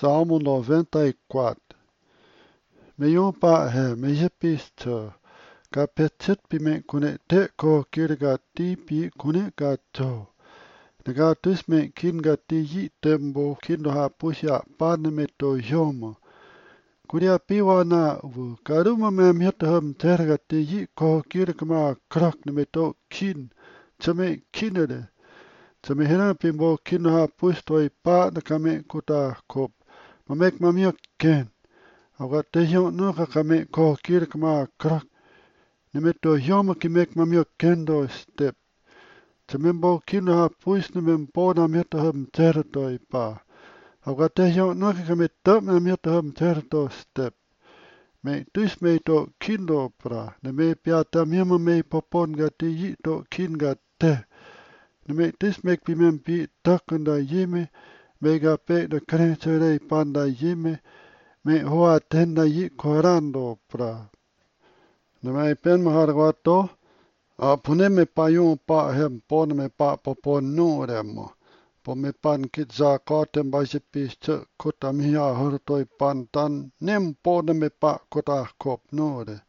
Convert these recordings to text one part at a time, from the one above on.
Salmo 94. Meyon pa he mejepisto. Ka petit pime kune te ko kirga ti pi kune ka to. Naga tus me kin ga ti yi tembo kin do ha pusya pan me to yomo. Kuria piwa na u karuma me miet hum terga ti yi ko kirga ma krak me to kin. Chame kinede. Chame hena pimbo kin ha pustoi pa na kame kuta kop. Mamek mamio ken. Aga te hiong no ka kame ko kir kama krak. Nemeto hiong ki mek mamio kendo step. Temembo kino ha puis nemembo na mieto hum terto pa. Aga te hiong no ka kame top na mieto hum terto step. Me tus me to kindo pra. Neme piata miema me popon ga te yi to kin ga te. Neme tus mek pimem pi takunda yime. Me ga pe de krenchere panda yime. Me hoa tenda yi korando pra. Na mai pen maharwato. A pune me payon pa hem pon me pa popon no remo. Po me pan kit za kotem ba se pis te kota mi ha hortoi pan tan nem pon me pa kota kop no re.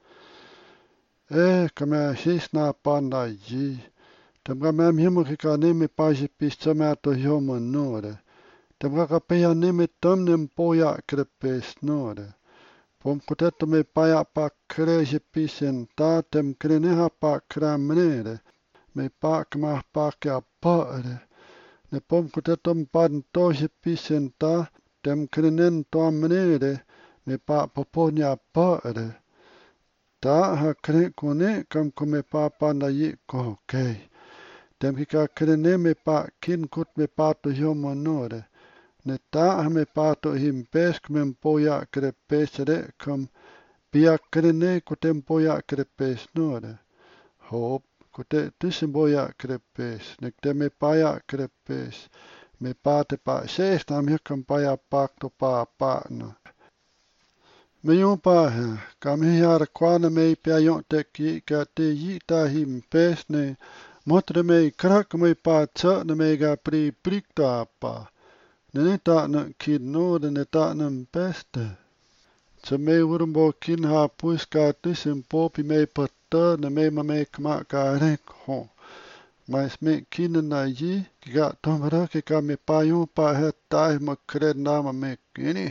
Kame sis na panda yi. Tem ga me himo ki ka ne me pa se pis te me to yomo no re. Tem ga ka pe ya ne me tom nem po ya krepes no re. Pom kuteto me paya pa kreje pisen ta tem kreneha pa kramnere. Me pa kma pa kya pa re. Ne pom kuteto mpan toje pisen ta tem krenen to amnere. Me pa poponya pa re. Ta ha kre kone kam kume pa panda yi ko kei. Tem hika krene me pa kin kut me pa to yomo nore. Ne ta me pa to him pes kmen poya krepes re kam pia krene kutem poya krepes nore. Hop kute tussen poya krepes. Ne te me paya krepes. Me pa te pa sees nam hikam paya pak to pa no. Me yon pa he. Kam hiar kwana me pia yon te ki ka te yi ta him pes ne. Motre me krak me pa tsa ne me ga pri prik ta pa. Ne ta na kin no de ne ta na peste. Tse me urumbo kin ha puis ka tusim popi me pata ne me me kma ka rek ho. Mais me kin na yi ki ga tomra ki ka me payon pa he tai ma kred na ma me kini.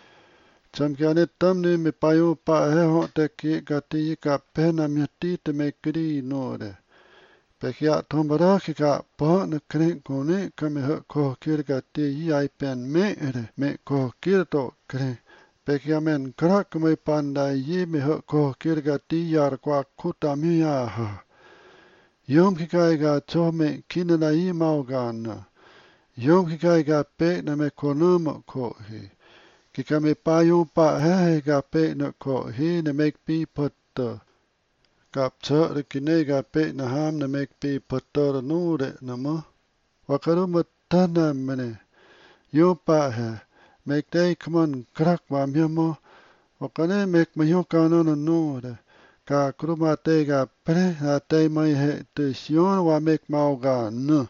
Tsam ki ane tam ne me payon pa he ho te ki ka ti ka pena me ti te me kri no re. Pekia tombara ki ka pa na kren kone ka me ko kir ka te yi ai pen me ere me ko kir to kren. Pekia men krak me panda yi me ko kir ka ti yar kwa kuta mi ya ha. Yom ki kai ga to me kina na yi mau ga na. Yom ki kai ga pe na me konoma ko hi. Ki ka me pa yon pa he ga pe na ko hi na me pi pata. Kap tsa re kine ga pe na ham na mek pi patar no re na ma. Wakaru matana mene. Yo pa he. Mek te kaman krak wa mi mo. Wakane mek ma yo ka no re. Ka kruma te ga pre na te mai he te sion wa mek mau ga no.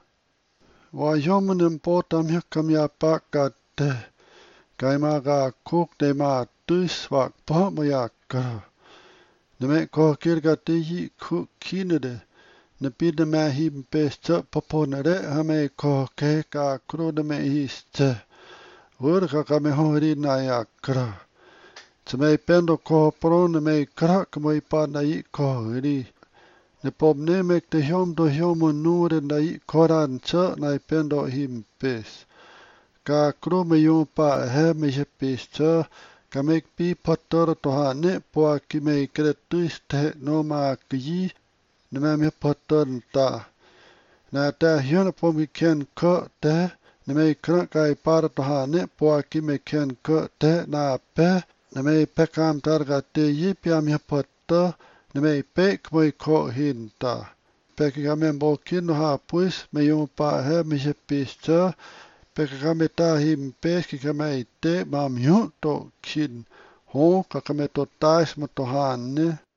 Wa yo manem pota mi kam ya pa ka te. Kai ma ga kuk te ma tus wak pa mo ya kara. Ne me ko kirga te yi ku kinede. Ne pide me hi pesta popone re ha me ko ke ka kro de me histe. Urka ka me hori na ya kra. Tse me pendo ko pro ne me kra ka mo ipa na yi ko ri. Ne pop ne me te hiom do hiom nure na yi koran tsa na pendo him pes. Ka kro me yon pa he me je pesta. Ka mek pi patar to ha ne po ki me kretus te no ma ki ne me patar ta. Na ta hion po mi ken ko te ne me krak kai par to ha ne po ki me ken ko te na pe ne me pe kam tar ga te yi pia mi patar ne me pe ko ko hin ta. Pe ki me bo kin ha puis me yon pa he me je pista. Peka kame ta him pes ki kame te ma myo to kin ho ka kame to tais mo to han ne